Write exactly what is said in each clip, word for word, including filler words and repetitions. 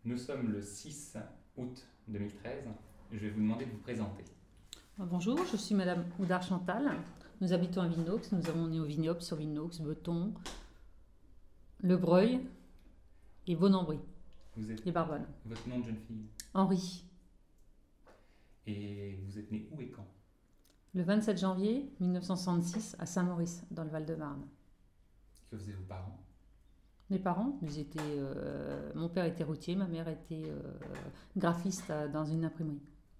Nous sommes le six août deux mille treize. Je vais vous demander de vous présenter. Bonjour, je suis Madame Oudard Chantal. Nous habitons à Vinox. Nous avons né au vignoble sur Vinox, Beton, Le Breuil et Beaune-en-Brie. Vous êtes Les Barbones. Votre nom de jeune fille. Henri. Et vous êtes né où et quand? Le vingt-sept janvier mille neuf cent soixante-six à Saint-Maurice, dans le Val-de-Marne. Que faisaient vos parents? Mes parents, ils étaient, euh, mon père était routier, ma mère était euh, graphiste à- dans une imprimerie.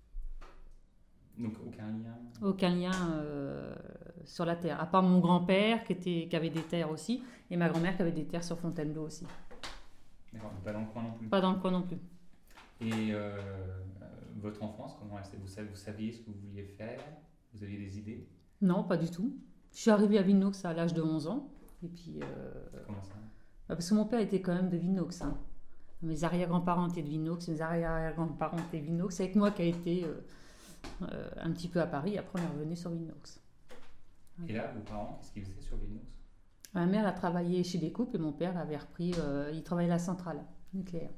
Donc aucun lien? Aucun lien euh, sur la terre, à part mon grand-père qui, était, qui avait des terres aussi, et ma grand-mère qui avait des terres sur Fontainebleau aussi. D'accord, mais pas dans le coin non plus. Pas dans le coin non plus. Et euh, votre enfance, comment elle s'est- vous, savez- vous saviez ce que vous vouliez faire? Vous aviez des idées? Non, pas du tout. Je suis arrivée à Vinox à l'âge de onze ans, et puis... euh, Comment ça? Bah, parce que mon père était quand même de Vinox. Hein. Mes arrière-grands-parents étaient de Vinox, mes arrière-grands-parents étaient de Vinox. C'est avec moi qui a été euh, euh, un petit peu à Paris. Après, on est revenu sur Vinox. Et là, vos parents, qu'est-ce qu'ils faisaient sur Vinox? Ma mère a travaillé chez des couples et mon père avait repris. Euh, il travaillait à la centrale nucléaire.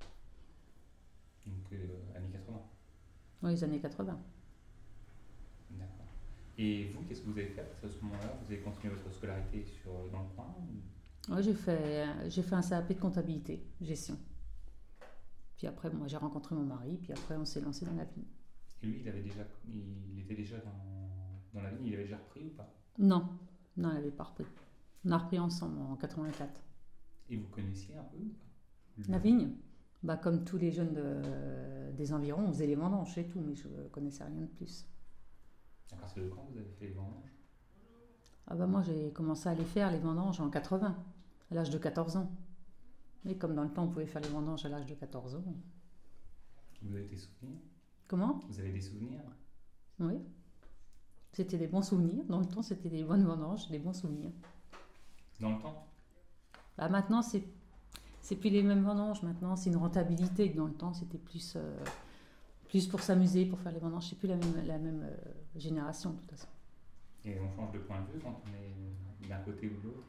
Donc euh, années quatre-vingts. Dans les années quatre-vingts. D'accord. Et vous, qu'est-ce que vous avez fait à ce moment-là? Vous avez continué votre scolarité sur, dans le coin ou- Ouais, j'ai fait, j'ai fait un C A P de comptabilité, gestion. Puis après, moi, j'ai rencontré mon mari. Puis après, on s'est lancé dans la vie. Et lui, il avait déjà, il était déjà dans, dans la vigne, il avait déjà repris ou pas? Non, non, elle n'avait pas repris. On a repris ensemble en quatre-vingt-quatre. Et vous connaissiez un peu ou pas? La vigne, bah, comme tous les jeunes de- des environs, on faisait les vendanges et tout, mais je ne connaissais rien de plus. À partir de quand vous avez fait les vendanges? Ah bah moi, j'ai commencé à les faire, les vendanges, en quatre-vingts, à l'âge de quatorze ans. Mais comme dans le temps, on pouvait faire les vendanges à l'âge de quatorze ans. Vous avez des souvenirs? Comment? Vous avez des souvenirs? Oui. C'était des bons souvenirs. Dans le temps, c'était des bonnes vendanges, des bons souvenirs. Dans le temps? Bah maintenant, c'est c'est plus les mêmes vendanges. Maintenant, c'est une rentabilité. Dans le temps, c'était plus, euh, plus pour s'amuser, pour faire les vendanges. C'est plus la même, la même euh, génération, de toute façon. Et on change de point de vue quand on est d'un côté ou de l'autre?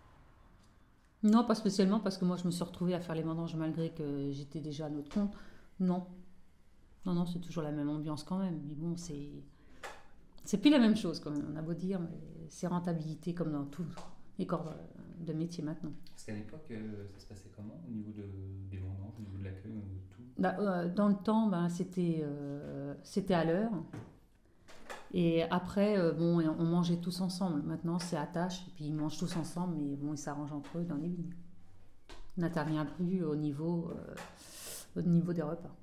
Non, pas spécialement, parce que moi, je me suis retrouvée à faire les vendanges malgré que j'étais déjà à notre compte. Non. Non, non, c'est toujours la même ambiance quand même. Mais bon, c'est... C'est plus la même chose, quand même. On a beau dire, mais c'est rentabilité comme dans tous les corps de- de métier maintenant. Parce qu'à l'époque, euh, ça se passait comment au niveau de, des vendanges, au niveau de l'accueil, au niveau de tout? Bah, euh, dans le temps, ben, c'était, euh, c'était à l'heure. Et après, euh, bon, on mangeait tous ensemble. Maintenant, c'est à tâche. Et puis, ils mangent tous ensemble, mais bon, ils s'arrangent entre eux dans les vignes. On n'intervient plus au niveau, euh, au niveau des repas.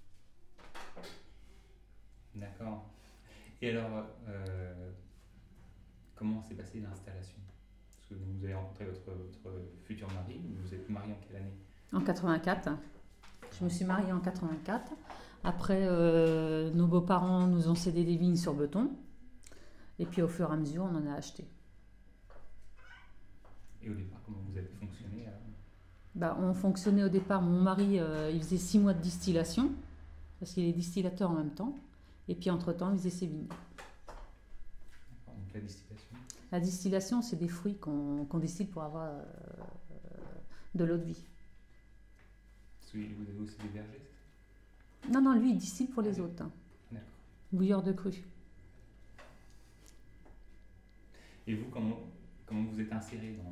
D'accord. Et alors, euh, comment s'est passée l'installation? Parce que vous avez rencontré votre, votre futur mari, vous êtes marié en quelle année? En quatre-vingt-quatre. Je me suis mariée en quatre-vingt-quatre. Après, euh, nos beaux-parents nous ont cédé des vignes sur Beton. Et puis, au fur et à mesure, on en a acheté. Et au départ, comment vous avez fonctionné alors? Bah, on fonctionnait au départ. Mon mari, euh, il faisait six mois de distillation, parce qu'il est distillateur en même temps. Et puis, entre-temps, il faisait ses vignes. D'accord, donc la distillation. La distillation, c'est des fruits qu'on qu'on distille pour avoir euh, de l'eau de vie. Parce que vous avez aussi des vergers, c'est ça? Non, non, lui, il distille pour les autres. Hein. D'accord. Bouilleur de cru. Et vous, comment, comment vous êtes inséré dans...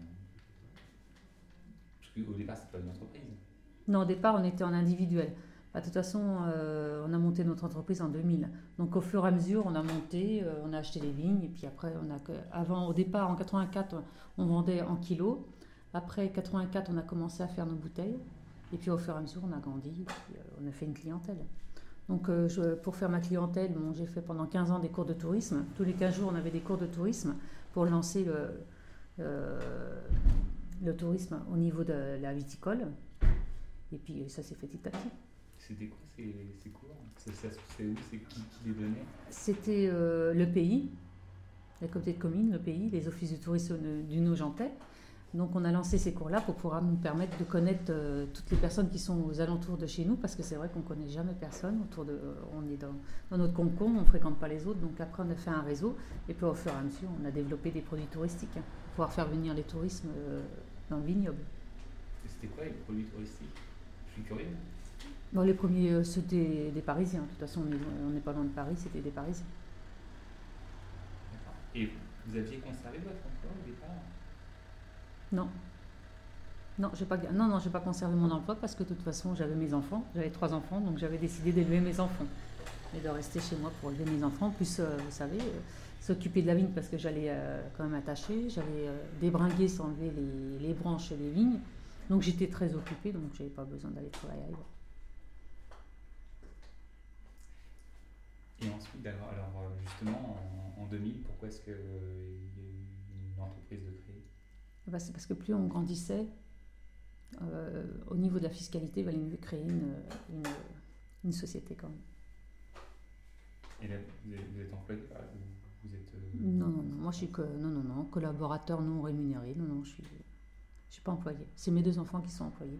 Parce qu'au départ, c'était pas une entreprise. Non, au départ, on était en individuel. Bah, de toute façon, euh, on a monté notre entreprise en deux mille. Donc, au fur et à mesure, on a monté, euh, on a acheté les vignes. Et puis après, on a, que- avant, au départ, en quatre-vingt-quatre, on vendait en kilos. Après quatre-vingt-quatre, on a commencé à faire nos bouteilles. Et puis, au fur et à mesure, on a grandi. Et puis, euh, on a fait une clientèle. Donc, euh, je- pour faire ma clientèle, bon, j'ai fait pendant quinze ans des cours de tourisme. Tous les quinze jours, on avait des cours de tourisme pour lancer le, euh, le tourisme au niveau de la viticole. Et puis, ça s'est fait petit à petit. C'était quoi ces, ces cours? Ça, ça, c'est où? C'est qui, qui les donnait? C'était euh, le pays, la communauté de communes, le pays, les offices du tourisme du Nogentais. Donc on a lancé ces cours-là pour pouvoir nous permettre de connaître euh, toutes les personnes qui sont aux alentours de chez nous, parce que c'est vrai qu'on ne connaît jamais personne autour de. euh, on est dans, dans notre concombre, on ne fréquente pas les autres. Donc après on a fait un réseau, et puis au fur et à mesure on a développé des produits touristiques, hein, pour pouvoir faire venir les tourismes euh, dans le vignoble. Et c'était quoi les produits touristiques? Je suis curieux. Bon, les premiers, euh, c'était des Parisiens. De toute façon, on n'est pas loin de Paris, c'était des Parisiens. D'accord. Et vous aviez conservé votre emploi au départ? Non. Non, j'ai pas, non, non, j'ai pas conservé mon emploi parce que de toute façon, j'avais mes enfants. J'avais trois enfants, donc j'avais décidé d'élever mes enfants. Et de rester chez moi pour élever mes enfants. En plus, euh, vous savez, euh, s'occuper de la vigne parce que j'allais euh, quand même attacher. J'allais euh, débringuer sans enlever les, les branches des vignes. Donc j'étais très occupée, donc j'avais pas besoin d'aller travailler ailleurs. Et ensuite, alors, alors justement, en, en deux mille, pourquoi est-ce qu'il euh, y a eu une entreprise de créer? Ben, c'est parce que plus on grandissait, euh, au niveau de la fiscalité, il valait mieux créer une, une, une société quand même. Et là, vous êtes, vous êtes employé par- ou vous êtes... euh, Non, non, non, moi je suis que, non, non, non, collaborateur non rémunéré, non, non, je suis, je suis pas employée. C'est mes deux enfants qui sont employés.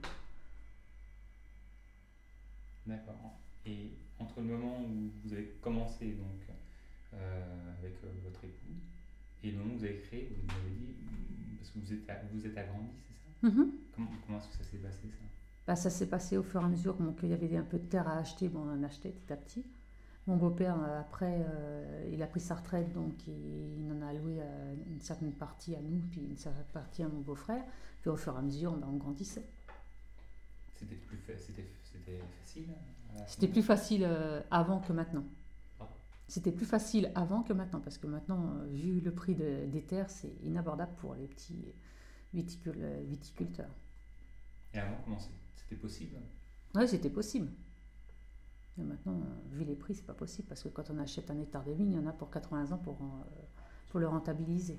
D'accord. Et entre le moment où vous avez commencé donc euh, avec euh, votre époux et le moment où vous avez créé, vous m'avez dit, mm, parce que vous êtes, a- vous êtes agrandi, c'est ça? Mhm. Comment, comment est-ce que ça s'est passé ça? Bah, ça s'est passé au fur et à mesure bon, qu'il y avait un peu de terre à acheter, bon, on en achetait petit à petit. Mon beau-père, euh, après, euh, il a pris sa retraite, donc il, il en a alloué euh, une certaine partie à nous, puis une certaine partie à mon beau-frère. Puis au fur et à mesure, bah, on grandissait. C'était plus fa- c'était, c'était facile à- C'était plus facile euh, avant que maintenant. Ah. C'était plus facile avant que maintenant, parce que maintenant, euh, vu le prix de- des terres, c'est inabordable pour les petits viticul- euh, viticulteurs. Et avant, comment c'est- c'était possible? Oui, c'était possible. Mais maintenant, euh, vu les prix, c'est pas possible, parce que quand on achète un hectare de vigne, il y en a pour quatre-vingts ans pour, euh, pour le rentabiliser.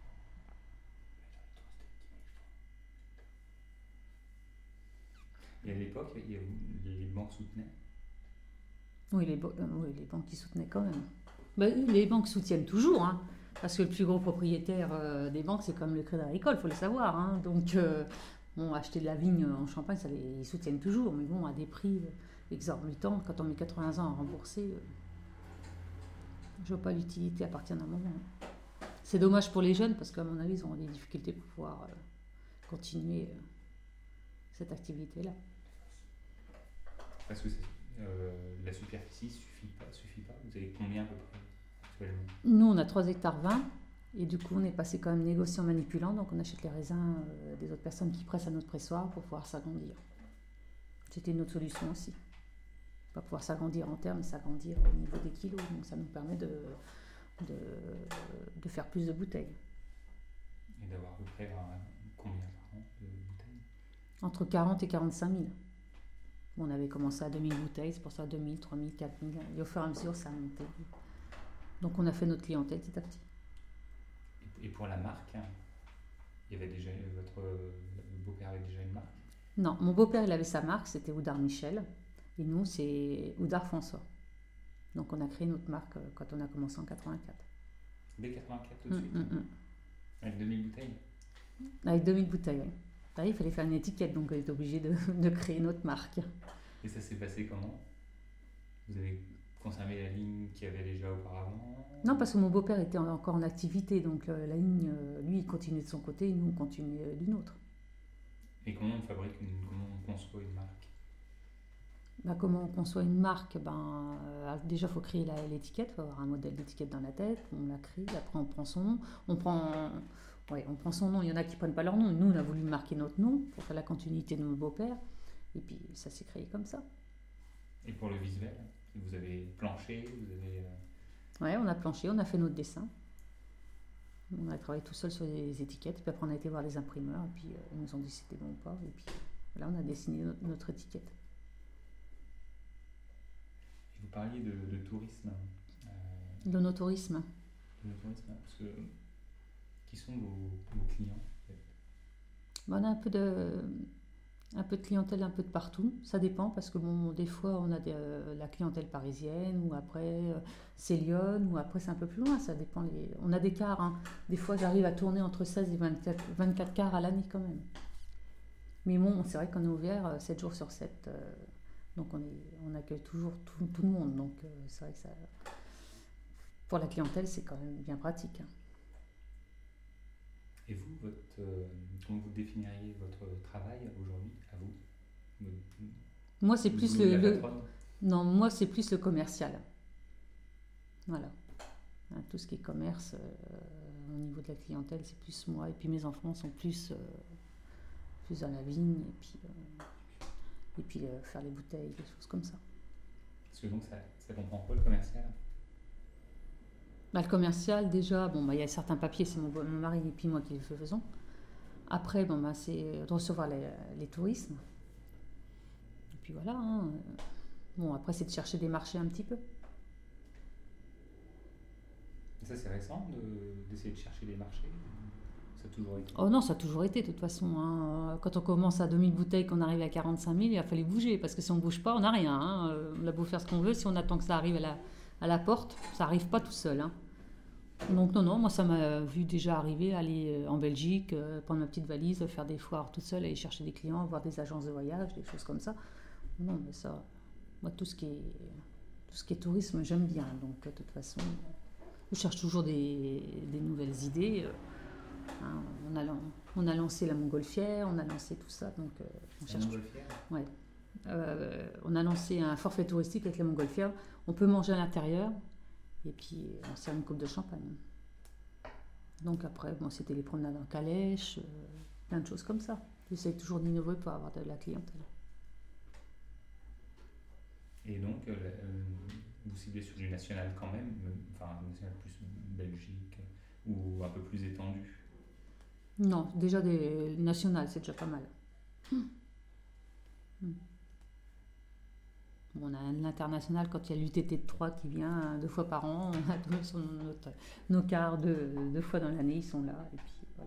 Et à l'époque, il y a- les banques soutenaient. Oui, les, bo- euh, oui, les banques qui soutenaient quand même. Bah, les banques soutiennent toujours, hein, parce que le plus gros propriétaire euh, des banques, c'est comme le Crédit Agricole, il faut le savoir. Hein. Donc, euh, bon, acheter de la vigne en Champagne, ça les, ils soutiennent toujours, mais bon, à des prix euh, exorbitants. Quand on met quatre-vingts ans à rembourser, euh, je vois pas l'utilité à partir d'un moment. Hein. C'est dommage pour les jeunes, parce qu'à mon avis, ils auront des difficultés pour pouvoir euh, continuer euh, cette activité-là. Parce que c'est- euh, la superficie suffit pas, suffit pas. Vous avez combien à peu près actuellement? Nous, on a trois hectares vingt, et du coup, on est passé quand même négociant manipulant, donc on achète les raisins euh, des autres personnes qui pressent à notre pressoir pour pouvoir s'agrandir. C'était une autre solution aussi. Pas pouvoir s'agrandir en terre, mais s'agrandir au niveau des kilos, donc ça nous permet de, de, de faire plus de bouteilles. Et d'avoir à peu près euh, combien par an de bouteilles? Entre quarante et quarante-cinq mille. On avait commencé à deux mille bouteilles, c'est pour ça deux mille, trois mille, quatre mille, et au fur et à mesure, ça a monté. Donc on a fait notre clientèle petit à petit. Et, et pour la marque, il y avait déjà votre beau-père avait déjà une marque? Non, mon beau-père, il avait sa marque, c'était Oudard Michel. Et nous, c'est Oudard François. Donc on a créé notre marque euh, quand on a commencé en quatre-vingt-quatre. Dès quatre-vingt-quatre tout de Hum, suite? hum, hum. Avec deux mille bouteilles? Avec deux mille bouteilles, oui. Là, il fallait faire une étiquette, donc on était obligé de, de créer notre marque. Et ça s'est passé comment? Vous avez conservé la ligne qu'il y avait déjà auparavant? Non, parce que mon beau-père était en- encore en activité, donc euh, la ligne, euh, lui, il continuait de son côté, et nous, on continuait euh, du nôtre. Et comment on fabrique une, comment on conçoit une marque? Bah, comment on conçoit une marque? Ben, euh, déjà, il faut créer la- l'étiquette, il faut avoir un modèle d'étiquette dans la tête, on la crée, après on prend son nom, on prend, ouais, on prend son nom, il y en a qui ne prennent pas leur nom, nous on a voulu marquer notre nom pour faire la continuité de mon beau-père, et puis ça s'est créé comme ça. Et pour le visuel, vous avez planché, vous avez... euh, Ouais, on a planché, on a fait notre dessin, on a travaillé tout seul sur les étiquettes, puis après on a été voir les imprimeurs, et puis euh, ils nous ont dit si c'était bon ou pas, et puis euh, là on a dessiné notre, notre étiquette. et vous parliez de, de tourisme. euh, Le no-tourisme. de tourisme, parce que qui sont vos, vos clients en fait? Ben, on a un peu de, un peu de clientèle un peu de partout, ça dépend parce que bon, des fois on a des, euh, la clientèle parisienne ou après euh, c'est Lyon ou après c'est un peu plus loin, ça dépend. Les... On a des cars, hein. Des fois j'arrive à tourner entre seize et vingt-quatre, vingt-quatre cars à l'année quand même. Mais bon, c'est vrai qu'on est ouvert euh, sept jours sur sept, euh, donc on, est, on accueille toujours tout, tout le monde, donc euh, c'est vrai que ça, pour la clientèle c'est quand même bien pratique. Hein. Et vous, votre, euh, comment vous définiriez votre travail aujourd'hui, à vous, Moi, c'est le plus boulot de le, la le- patronne? non, moi, c'est plus le commercial. Voilà. Hein, tout ce qui est commerce, euh, au niveau de la clientèle, c'est plus moi. Et puis mes enfants sont plus, euh, plus dans la vigne. Et puis, euh, et puis euh, faire les bouteilles, des choses comme ça. Parce que donc ça, ça comprend quoi le commercial? Bah, le commercial, déjà, bon, bah, il y a certains papiers, c'est mon, mon mari et puis moi qui le faisons. Après, bon, bah, c'est de recevoir les, les tourismes. Et puis voilà. Hein. Bon, après, c'est de chercher des marchés un petit peu. Et ça c'est récent de- d'essayer de chercher des marchés? Ça a toujours été? Oh non, ça a toujours été, de toute façon. Hein. Quand on commence à deux mille bouteilles, qu'on arrive à quarante-cinq mille, il a fallu bouger. Parce que si on ne bouge pas, on n'a rien. Hein. Euh, On a beau faire ce qu'on veut, si on attend que ça arrive à la, à la porte, ça n'arrive pas tout seul. Hein. Donc non, non, moi ça m'a vu déjà arriver, aller euh, en Belgique, euh, prendre ma petite valise, faire des foires toute seule, aller chercher des clients, voir des agences de voyage, des choses comme ça. Non, mais ça, moi tout ce qui est, tout ce qui est tourisme, j'aime bien. Donc de toute façon, je cherche toujours des, des nouvelles idées. euh, hein. on, a, lan- on a lancé la montgolfière, on a lancé tout ça, donc euh, on La cherche. montgolfière? Ouais. Euh, on a lancé un forfait touristique avec la montgolfière. On peut manger à l'intérieur et puis on sert une coupe de champagne. Donc après, bon, c'était les promenades en calèche, euh, plein de choses comme ça. J'essaie toujours d'innover pour avoir de la clientèle. Et donc, euh, euh, vous ciblez sur du national quand même, euh, enfin un national plus Belgique ou un peu plus étendu? Non, déjà des nationales, c'est déjà pas mal. Hmm. Bon, on a l'international quand il y a l'U T T de Troyes qui vient deux fois par an. On a tous son- notre- nos cars deux, deux fois dans l'année, ils sont là. Et puis voilà.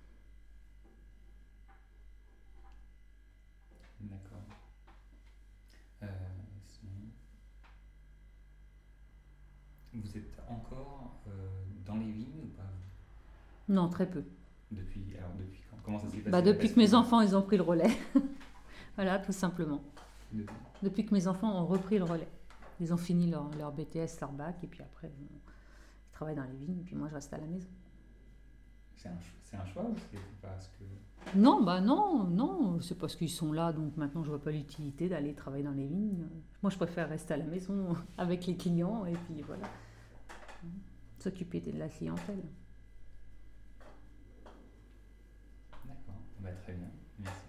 D'accord. Euh, sinon, vous êtes encore euh, dans les vignes ou pas? Non, très peu. Depuis, alors depuis quand? Comment ça s'est passé Bah, la depuis que mes bascule? enfants ils ont pris le relais. Voilà, tout simplement. Depuis- Depuis que mes enfants ont repris le relais. Ils ont fini leur, leur B T S, leur bac, et puis après, bon, ils travaillent dans les vignes, et puis moi je reste à la maison. C'est un, ch- c'est un choix ou c'est parce que... Non, bah non, non, c'est parce qu'ils sont là, donc maintenant je vois pas l'utilité d'aller travailler dans les vignes. Moi je préfère rester à la maison avec les clients, et puis voilà, s'occuper de la clientèle. D'accord, bah, très bien, merci.